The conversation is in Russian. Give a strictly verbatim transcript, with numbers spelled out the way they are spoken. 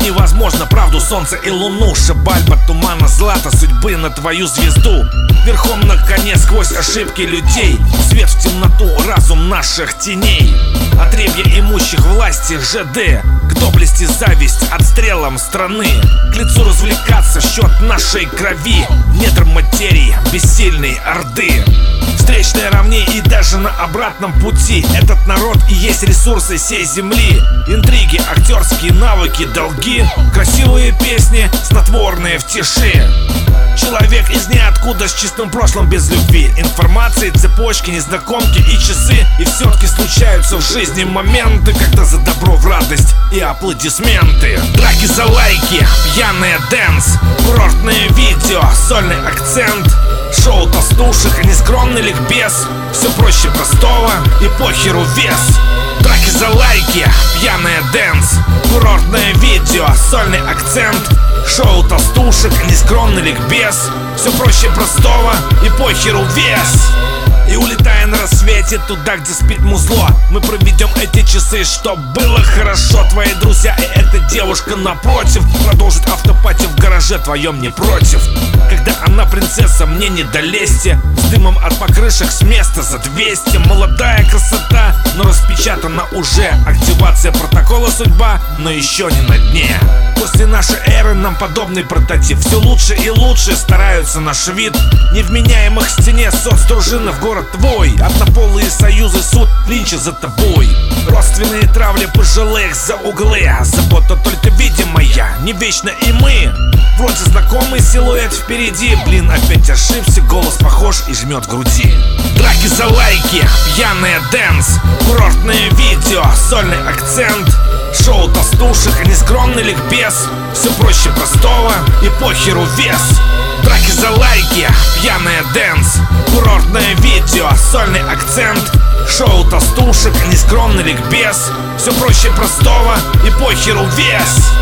невозможно правду, солнце и луну. Шибальба, тумана, злата, судьбы на твою звезду. Верхом на коне сквозь ошибки людей, свет в темноту, разум наших теней. Отребья имущих власти ЖД, к доблести зависть отстрелом страны. К лицу развлекаться счет нашей крови, недр материи бессильной орды. Встречные равней и даже на обратном пути. Этот народ и есть ресурсы сей земли. Интриги, актерские навыки, долги, красивые песни, снотворные в тиши. Человек из ниоткуда с чистым прошлым без любви. Информации, цепочки, незнакомки и часы. И все-таки случаются в жизни моменты, когда за добро в радость и аплодисменты. Драки за лайки, пьяные дэнс, курортные видео, сольный акцент, шоу толстушек, нескромный ликбез. Все проще простого и похеру вес. Драки за лайки, пьяные дэнс, курортное видео, сольный акцент, шоу толстушек, нескромный ликбез. Все проще простого и похеру вес. И улетая на рассвете туда, где спит музло, мы проведем эти часы, чтоб было хорошо. Твои друзья и эта девушка напротив продолжит автопати в гараже твоем не против. Когда она принцесса, мне не долезьте, с дымом от покрышек с места за двести. Молодая красота, но распечатана уже. Активация протокола судьба, но еще не на дне. После нашей эры нам подобный прототип. Все лучше и лучше стараются наш вид. Невменяемых к стене соцдружины в город твой. Однополые союзы, суд, линчи за тобой. Родственные травли пожилых за углы. Забота только видимая, не вечно и мы. Вроде знакомый силуэт впереди. Блин, опять ошибся, голос похож и жмет в груди. Драки за лайки, пьяные дэнс, курортные видео, сольный акцент, шоу толстушек, нескромный ликбез. Все проще простого и похеру вес. Драки за лайки, пьяные дэнс, курортное видео, сольный акцент, шоу толстушек, нескромный ликбез. Все проще простого и похеру вес.